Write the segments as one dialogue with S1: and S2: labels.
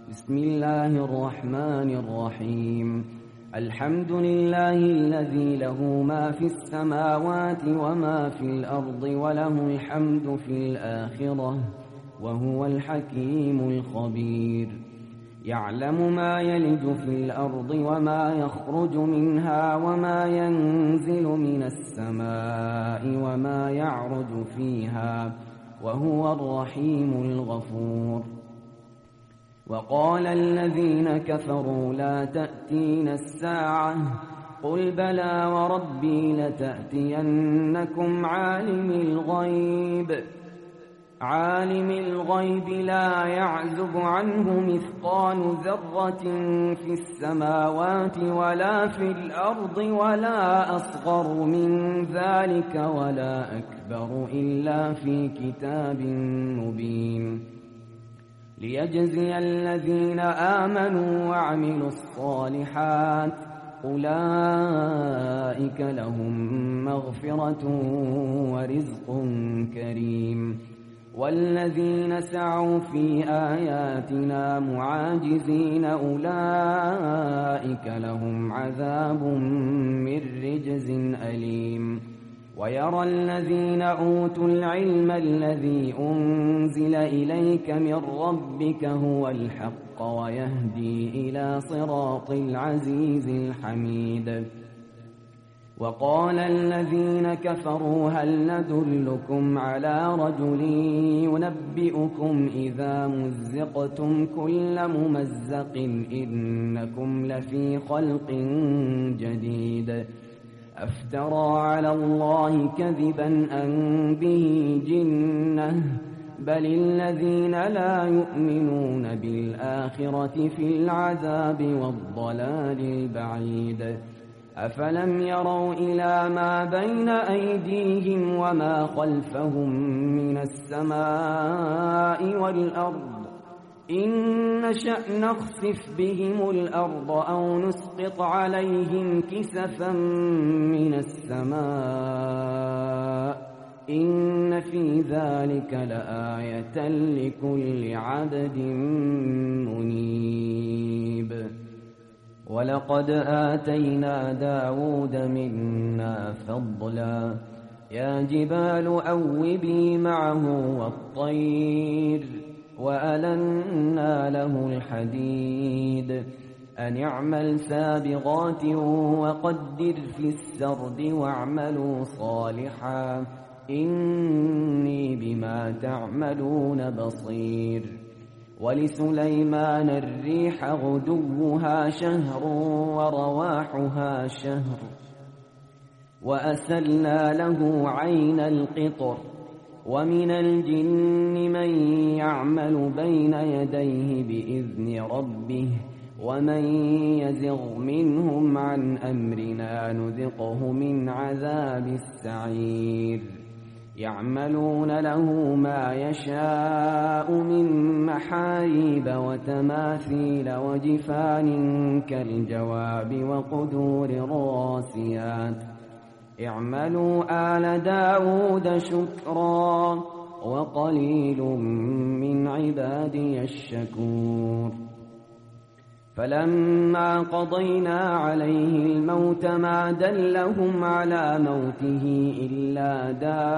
S1: بسم الله الرحمن الرحيم. الحمد لله الذي له ما في السماوات وما في الأرض وله الحمد في الآخرة وهو الحكيم الخبير. يعلم ما يلج في الأرض وما يخرج منها وما ينزل من السماء وما يعرج فيها وهو الرحيم الغفور. وقال الذين كفروا لا تأتين الساعة قل بلى وربي لتأتينكم عالم الغيب لا يعزب عنه مثقال ذرة في السماوات ولا في الأرض ولا أصغر من ذلك ولا أكبر إلا في كتاب مبين. ليجزي الذين آمنوا وعملوا الصالحات أولئك لهم مغفرة ورزق كريم. والذين سعوا في آياتنا معاجزين أولئك لهم عذاب من رجز أليم. ويرى الذين أوتوا العلم الذي أنزل إليك من ربك هو الحق ويهدي إلى صراط العزيز الحميد. وقال الذين كفروا هل ندلكم على رجل ينبئكم إذا مزقتم كل ممزق إنكم لفي خلق جديد. أفترى على الله كذبا أن به جنة بل الذين لا يؤمنون بالآخرة في العذاب والضلال البعيد. أفلم يروا إلى ما بين أيديهم وما خلفهم من السماء والأرض إن نشأ نخسف بهم الأرض أو نسقط عليهم كسفا من السماء إن في ذلك لآية لكل عبد منيب. ولقد آتينا داود منا فضلا يا جبال أوبي معه والطير وألنا له الحديد أن اعمل سابغات وقدر في السرد واعملوا صالحا إني بما تعملون بصير. ولسليمان الريح غدوها شهر ورواحها شهر وأسلنا له عين القطر. ومن الجن من يعمل بين يديه بإذن ربه ومن يزغ منهم عن أمرنا نذقه من عذاب السعير. يعملون له ما يشاء من محاريب وتماثيل وجفان كالجواب وقدور الراسيات. اعملوا آل داود شكرا وقليل من عبادي الشكور. فلما قضينا عليه الموت ما دلهم على موته إلا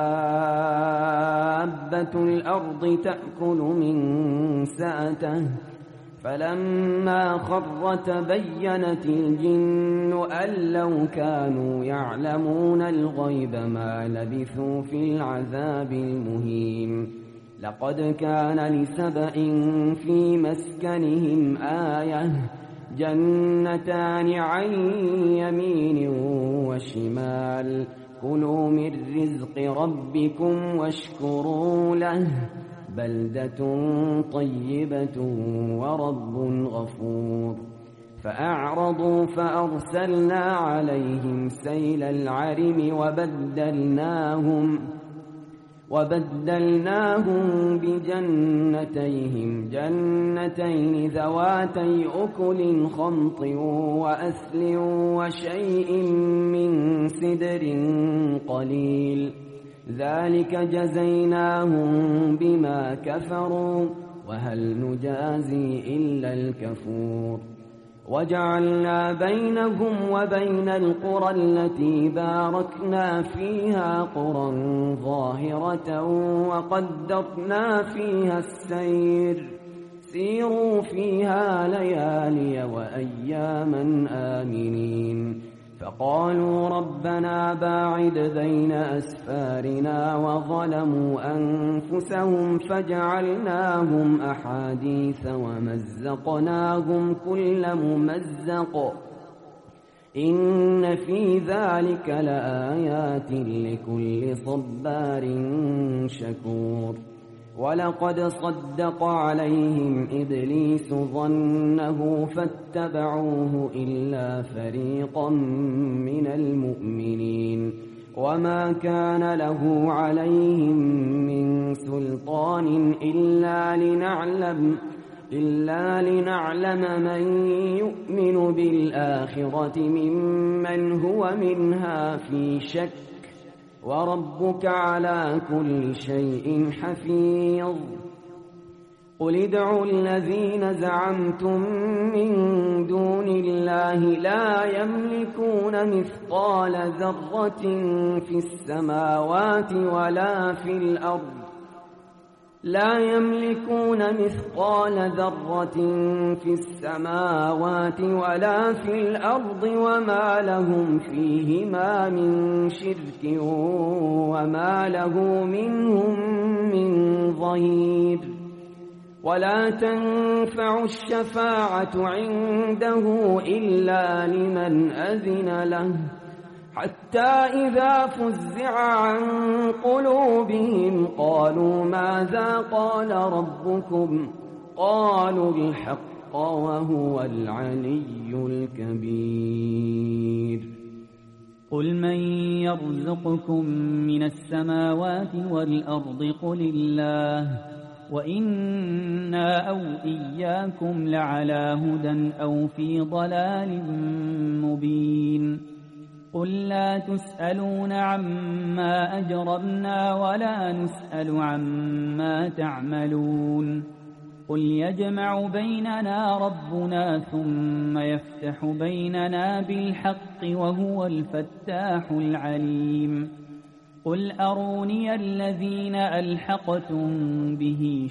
S1: دابة الأرض تأكل من سأته. فلما خر تبينت الجن أن لو كانوا يعلمون الغيب ما لبثوا في العذاب المهين. لقد كان لسبإ في مسكنهم آية جنتان عن يمين وشمال كلوا من رزق ربكم واشكروا له بلدة طيبة ورب غفور. فأعرضوا فأرسلنا عليهم سيل العرم وبدلناهم بجنتيهم جنتين ذواتي أكل خمط وأثل وشيء من سدر قليل ذلك جزيناهم بما كفروا وهل نجازي إلا الكفور وجعلنا بينهم وبين القرى التي باركنا فيها قرى ظاهرة وقدرنا فيها السير سيروا فيها ليالي وأياما آمنين فقالوا ربنا باعد بين أسفارنا وظلموا أنفسهم فجعلناهم أحاديث ومزقناهم كل ممزق إن في ذلك لآيات لكل صبار شكور ولقد صدق عليهم إبليس ظنه فاتبعوه إلا فريقا من المؤمنين وما كان له عليهم من سلطان إلا لنعلم من يؤمن بالآخرة ممن هو منها في شك وربك على كل شيء حفيظ قل ادعوا الذين زعمتم من دون الله لا يملكون مثقال ذرة في السماوات ولا في الأرض لا يملكون مثقال ذرة في السماوات ولا في الأرض وما لهم فيهما من شرك وما له منهم من ظهير ولا تنفع الشفاعة عنده إلا لمن أذن له حتى إذا فزع عن قلوبهم قالوا ماذا قال ربكم قالوا الحق وهو العلي الكبير
S2: قل من يرزقكم من السماوات والأرض قل الله وإنا أو إياكم لعلى هدى أو في ضلال مبين قل لا تسألون عما أجرمنا ولا نسأل عما تعملون قل يجمع بيننا ربنا ثم يفتح بيننا بالحق وهو الفتاح العليم قل أروني الذين ألحقتم به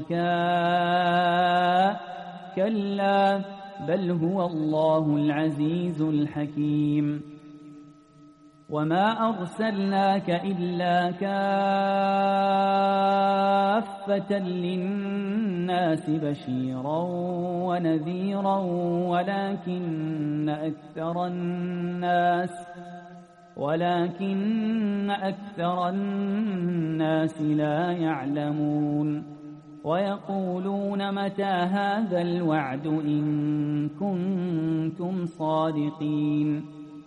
S2: شركاء كلا بل هو الله العزيز الحكيم وما أرسلناك إلا كافة للناس بشيرا ونذيرا ولكن أكثر الناس لا يعلمون ويقولون متى هذا الوعد إن كنتم صادقين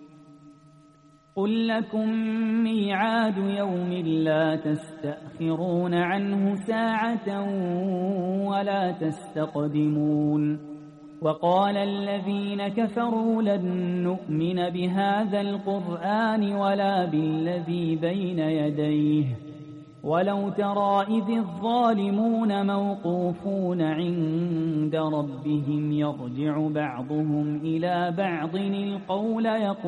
S2: قل لكم ميعاد يوم لا تستأخرون عنه ساعة ولا تستقدمون وقال الذين كفروا لن نؤمن بهذا القرآن ولا بالذي بين يديه ولو ترى إذ الظالمون موقوفون عند ربهم يرجع بعضهم إلى بعض القول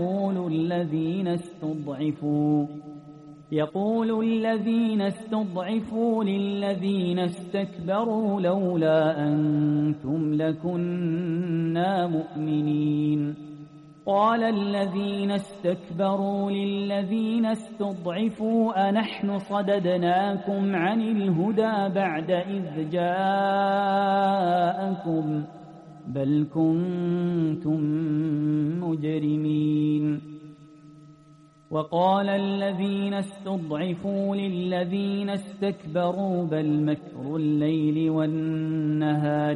S2: يقول الذين استضعفوا للذين استكبروا لولا أنتم لكنا مؤمنين قال الذين استكبروا للذين استضعفوا أنحن صددناكم عن الهدى بعد إذ جاءكم بل كنتم مجرمين وقال الذين استضعفوا للذين استكبروا بل مكر الليل والنهار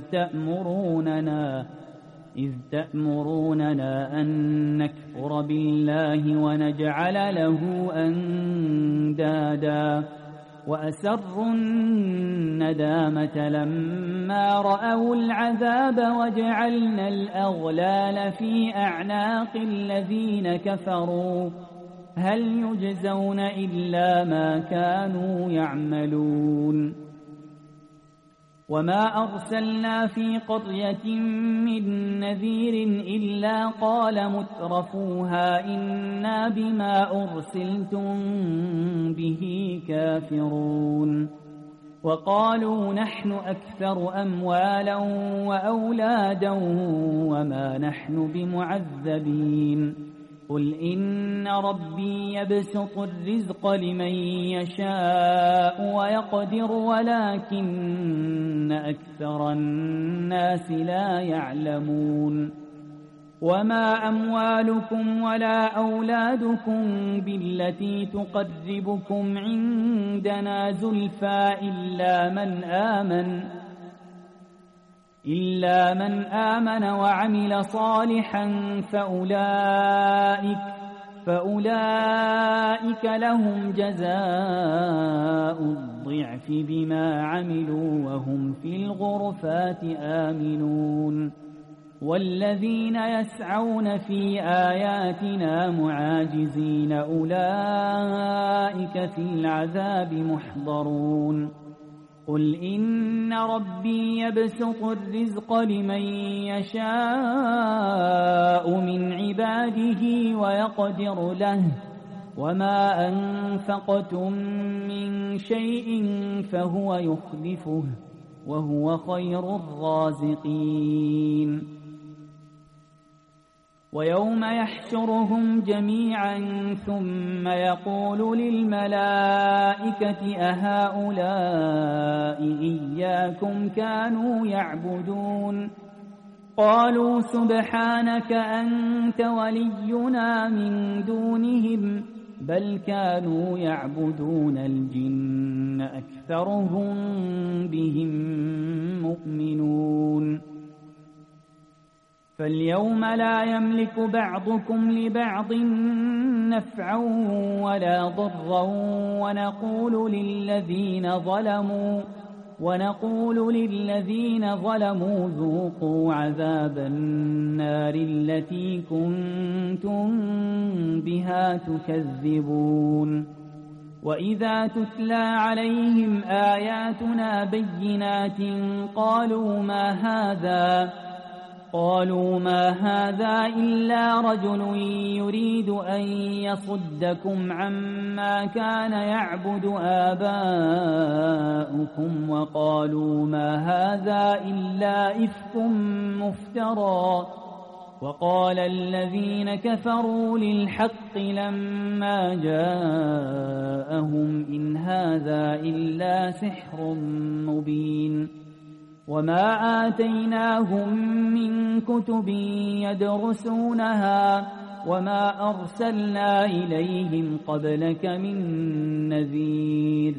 S2: إذ تأمروننا أن نكفر بالله ونجعل له أندادا وأسروا الندامة لما رأوا العذاب وجعلنا الأغلال في أعناق الذين كفروا هل يجزون إلا ما كانوا يعملون وما أرسلنا في قرية من نذير إلا قال مترفوها إنا بما أرسلتم به كافرون وقالوا نحن أكثر أموالا وأولادا وما نحن بمعذبين قل إن ربي يبسط الرزق لمن يشاء ويقدر ولكن أكثر الناس لا يعلمون وما أموالكم ولا أولادكم بالتي تقربكم عندنا زلفى إلا من آمن وعمل صالحا فأولئك لهم جزاء الضعف بما عملوا وهم في الغرفات آمنون والذين يسعون في آياتنا معاجزين أولئك في العذاب محضرون قل إن ربي يبسط الرزق لمن يشاء من عباده ويقدر له وما أنفقتم من شيء فهو يخلفه وهو خير الرازقين ويوم يحشرهم جميعا ثم يقول للملائكة أهؤلاء إياكم كانوا يعبدون قالوا سبحانك أنت ولينا من دونهم بل كانوا يعبدون الجن أكثرهم بهم مؤمنون فاليوم لا يملك بعضكم لبعض نفعا ولا ضرا ونقول للذين ظلموا ذوقوا عذاب النار التي كنتم بها تكذبون وإذا تتلى عليهم آياتنا بينات قالوا ما هذا إلا رجل يريد أن يصدكم عما كان يعبد آباؤكم وقالوا ما هذا إلا إفك مفترى وقال الذين كفروا للحق لما جاءهم إن هذا إلا سحر مبين وما آتيناهم من كتب يدرسونها وما أرسلنا إليهم قبلك من نذير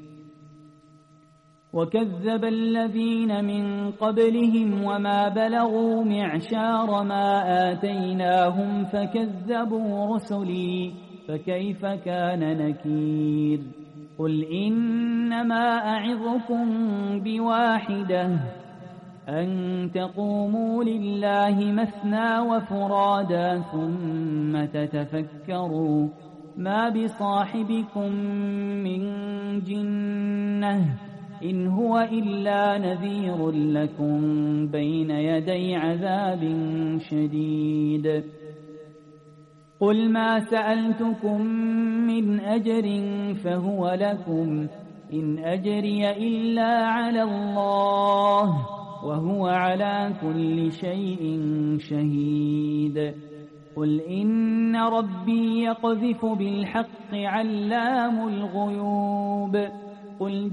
S2: وكذب الذين من قبلهم وما بلغوا معشار ما آتيناهم فكذبوا رسلي فكيف كان نكير قل إنما أعظكم بواحدة أن تقوموا لله مثنى وفرادا ثم تتفكروا ما بصاحبكم من جنة إن هو إلا نذير لكم بين يدي عذاب شديد قل ما سألتكم من أجر فهو لكم إن أجري إلا على الله وهو على كل شيء شهيد قل إن ربي يقذف بالحق علام الغيوب قل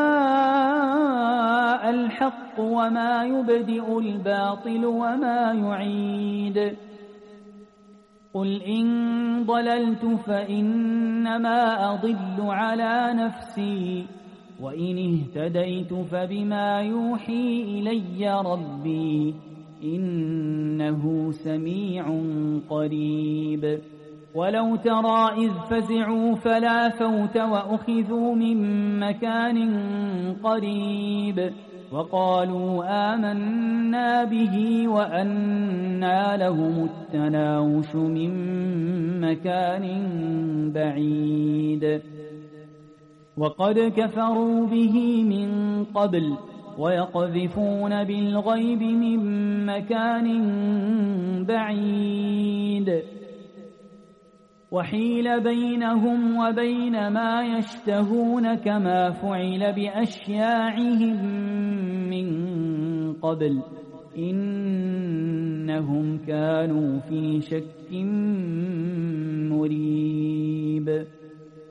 S2: جاء الحق وما يبدئ الباطل وما يعيد قل إن ضللت فإنما أضل على نفسي وإن اهتديت فبما يوحي إلي ربي إنه سميع قريب ولو ترى إذ فزعوا فلا فوت وأخذوا من مكان قريب وقالوا آمنا به وأنى لهم التناوش من مكان بعيد وقد كفروا به من قبل ويقذفون بالغيب من مكان بعيد وحيل بينهم وبين ما يشتهون كما فعل بأشياعهم من قبل إنهم كانوا في شك مريب